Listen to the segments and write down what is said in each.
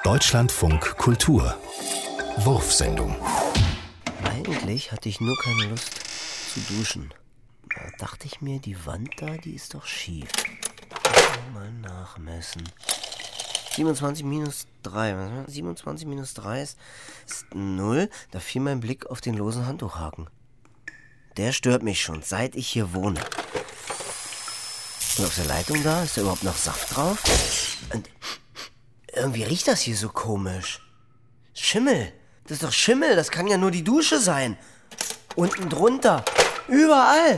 Deutschlandfunk Kultur Wurfsendung. Eigentlich hatte ich nur keine Lust zu duschen. Da dachte ich mir, die Wand da, die ist doch schief. Mal nachmessen. 27 minus 3. 27 minus 3 ist 0. Da fiel mein Blick auf den losen Handtuchhaken. Der stört mich schon, seit ich hier wohne. Und auf der Leitung da, ist da überhaupt noch Saft drauf? Und irgendwie riecht das hier so komisch. Schimmel. Das ist doch Schimmel, das kann ja nur die Dusche sein. Unten drunter. Überall.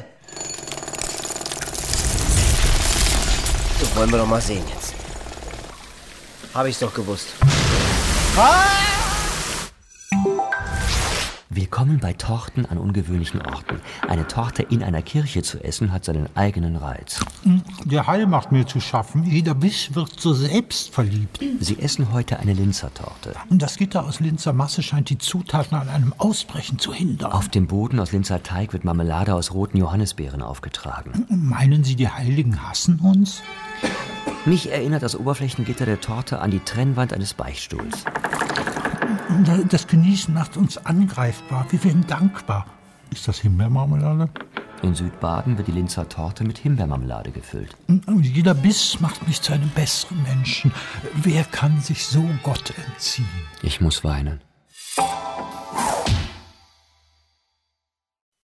So, wollen wir doch mal sehen jetzt. Habe ich's doch gewusst. Willkommen bei Torten an ungewöhnlichen Orten. Eine Torte in einer Kirche zu essen, hat seinen eigenen Reiz. Der Hall macht mir zu schaffen. Jeder Biss wird so selbstverliebt. Sie essen heute eine Linzer Torte. Und das Gitter aus Linzer Masse scheint die Zutaten an einem Ausbrechen zu hindern. Auf dem Boden aus Linzer Teig wird Marmelade aus roten Johannisbeeren aufgetragen. Meinen Sie, die Heiligen hassen uns? Mich erinnert das Oberflächengitter der Torte an die Trennwand eines Beichtstuhls. Das Genießen macht uns angreifbar. Wir werden dankbar. Ist das Himbeermarmelade? In Südbaden wird die Linzer Torte mit Himbeermarmelade gefüllt. Jeder Biss macht mich zu einem besseren Menschen. Wer kann sich so Gott entziehen? Ich muss weinen.